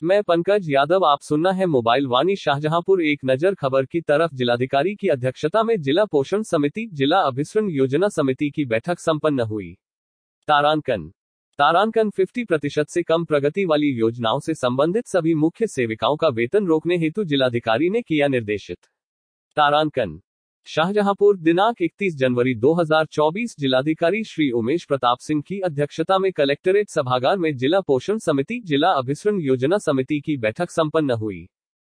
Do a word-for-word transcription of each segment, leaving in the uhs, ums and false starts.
मैं पंकज यादव, आप सुनना है मोबाइल वाणी शाहजहांपुर। एक नजर खबर की तरफ। जिलाधिकारी की अध्यक्षता में जिला पोषण समिति, जिला अभिसरण योजना समिति की बैठक संपन्न हुई। तारांकन तारांकन पचास प्रतिशत से कम प्रगति वाली योजनाओं से संबंधित सभी मुख्य सेविकाओं का वेतन रोकने हेतु जिलाधिकारी ने किया निर्देशित। तारांकन शाहजहांपुर, दिनांक इकतीस जनवरी दो हज़ार चौबीस। जिलाधिकारी श्री उमेश प्रताप सिंह की अध्यक्षता में कलेक्ट्रेट सभागार में जिला पोषण समिति, जिला अभिसरण योजना समिति की बैठक संपन्न हुई।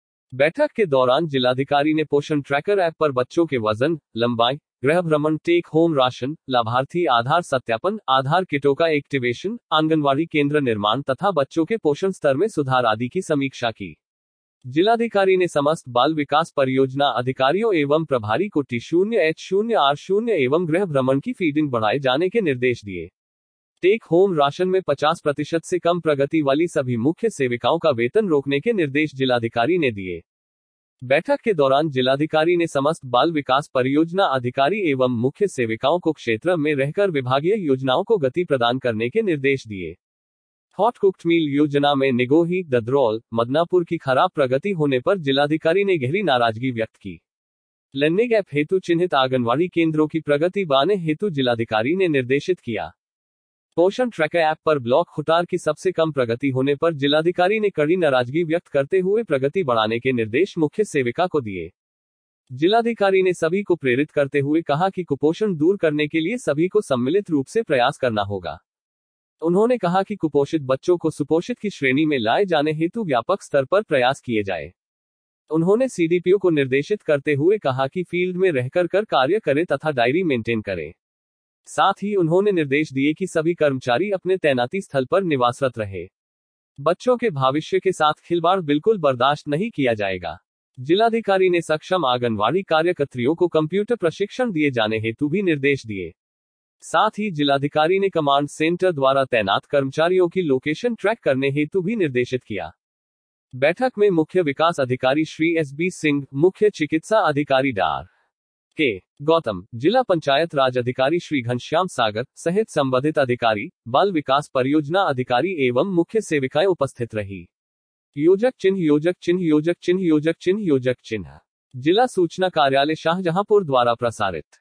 बैठक के दौरान जिलाधिकारी ने पोषण ट्रैकर ऐप पर बच्चों के वजन, लंबाई, गृह भ्रमण, टेक होम राशन, लाभार्थी आधार सत्यापन, आधार किटों का एक्टिवेशन, आंगनवाड़ी केंद्र निर्माण तथा बच्चों के पोषण स्तर में सुधार आदि की समीक्षा की। जिलाधिकारी ने समस्त बाल विकास परियोजना अधिकारियों एवं प्रभारी को टी शून्य एच शून्य आर शून्य एवं गृह भ्रमण की फीडिंग बढ़ाए जाने के निर्देश दिए। टेक होम राशन में पचास प्रतिशत से कम प्रगति वाली सभी मुख्य सेविकाओं का वेतन रोकने के निर्देश जिलाधिकारी ने दिए। बैठक के दौरान जिलाधिकारी ने समस्त बाल विकास परियोजना अधिकारी एवं मुख्य सेविकाओं को क्षेत्र में रहकर विभागीय योजनाओं को गति प्रदान करने के निर्देश दिए। हॉट कुक्ड मील योजना में निगोही, ददरौल, मदनापुर की खराब प्रगति होने पर जिलाधिकारी ने गहरी नाराजगी व्यक्त की। लर्निंग ऐप हेतु चिन्हित आंगनवाड़ी केंद्रों की प्रगति बढ़ाने हेतु जिलाधिकारी ने निर्देशित किया। पोषण ट्रैकर ऐप पर ब्लॉक खुटार की सबसे कम प्रगति होने पर जिलाधिकारी ने कड़ी नाराजगी व्यक्त करते हुए प्रगति बढ़ाने के निर्देश मुख्य सेविका को दिए। जिलाधिकारी ने सभी को प्रेरित करते हुए कहा कि कुपोषण दूर करने के लिए सभी को सम्मिलित रूप से प्रयास करना होगा। उन्होंने कहा कि कुपोषित बच्चों को सुपोषित की श्रेणी में लाए जाने हेतु व्यापक स्तर पर प्रयास किए जाए। उन्होंने सीडीपीओ को निर्देशित करते हुए कहा कि फील्ड में रहकर कर कार्य करें तथा डायरी मेंटेन करें। साथ ही उन्होंने निर्देश दिए कि सभी कर्मचारी अपने तैनाती स्थल पर निवासरत रहे। बच्चों के भविष्य के साथ खिलवाड़ बिल्कुल बर्दाश्त नहीं किया जाएगा। जिलाधिकारी ने सक्षम आंगनवाड़ी कार्यकर्त्रियों को कंप्यूटर प्रशिक्षण दिए जाने हेतु भी निर्देश दिए। साथ ही जिलाधिकारी ने कमांड सेंटर द्वारा तैनात कर्मचारियों की लोकेशन ट्रैक करने हेतु भी निर्देशित किया। बैठक में मुख्य विकास अधिकारी श्री एस बी सिंह, मुख्य चिकित्सा अधिकारी डार के गौतम, जिला पंचायत राज अधिकारी श्री घनश्याम सागर सहित संबंधित अधिकारी, बाल विकास परियोजना अधिकारी एवं मुख्य सेविकाएं उपस्थित रही। योजक चिन्ह योजक चिन्ह योजक चिन्ह योजक चिन्ह योजक चिन्ह जिला सूचना कार्यालय शाहजहांपुर द्वारा प्रसारित।